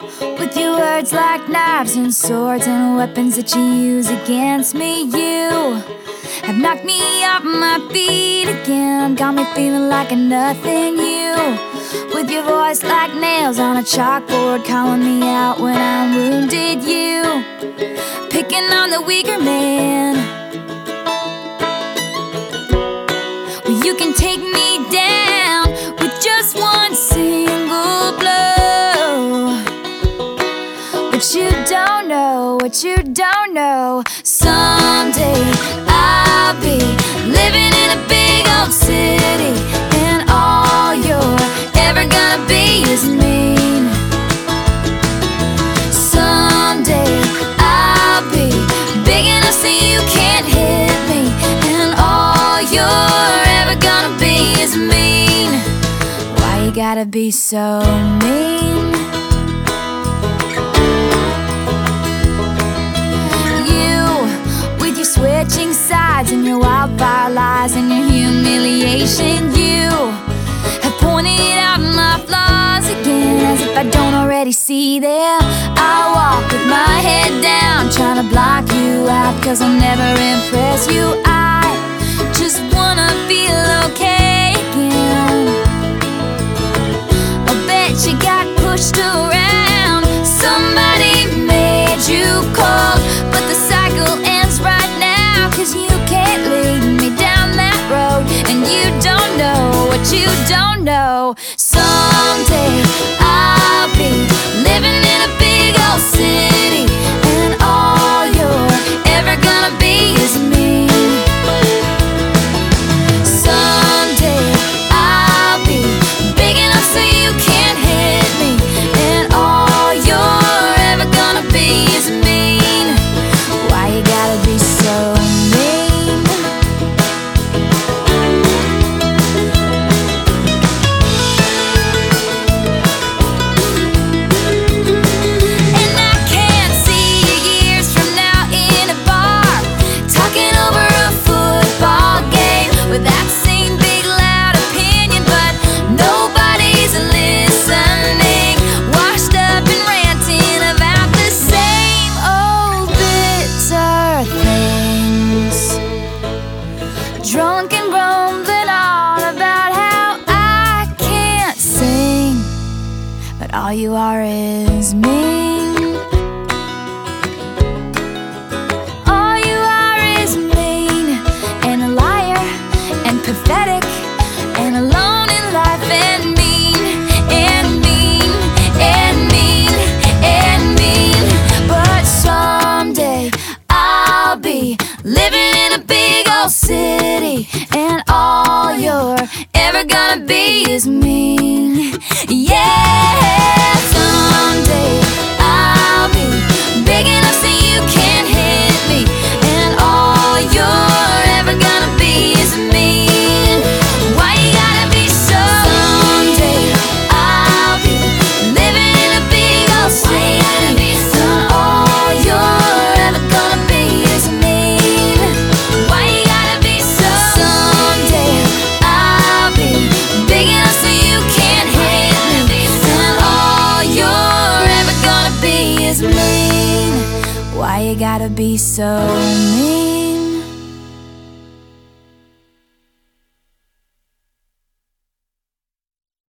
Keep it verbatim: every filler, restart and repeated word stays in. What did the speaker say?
with your words like knives and swords and weapons that you use against me. You have knocked me off my feet again, got me feeling like a nothing. You, with your voice like nails on a chalkboard, calling me out when I'm wounded. You, picking on the weaker man. Well, you can take me down with just one single blow. But you don't know, what you don't know, someday I'll be living in a big old city, and all you're ever gonna be is mean. Someday I'll be big enough so you can't hit me, and all you're ever gonna be is mean. Why you gotta be so mean? Switching sides and your wildfire lies and your humiliation. You have pointed out my flaws again, as if I don't already see them. I walk with my head down, trying to block you out, cause I'll never impress you. I just wanna feel okay again. I bet you got pushed around, somebody made you cold, but the cycle ends right now, cause you can't lead me down that road, and you don't know what you don't know. Someday I'll be living in a big old city, and all you're ever gonna be is me. Someday I'll be big enough so you can't hit me, and all you're ever gonna be is mean. Why you gotta be so mean? And I can't see you years from now in a bar, talking over a football game with that same big loud opinion, but nobody's listening, washed up and ranting about the same old bitter things, drunk and grumbling on about how I can't sing, but all you are is mean. All you are is mean, and a liar, and pathetic, and alone in life, and mean, and mean, and mean, and mean. But someday I'll be living in a big old city, and all you're ever gonna be is mean. Yeah, someday I'll be big enough so you can't hit me, and all you're ever gonna be is mean. Why you gotta be so Someday I'll be living in a big old city, and all you're ever gonna be is mean. Why you gotta be so Someday I'll be big enough so you can't hit me, and all you're ever gonna be is mean. Why you gotta be so mean?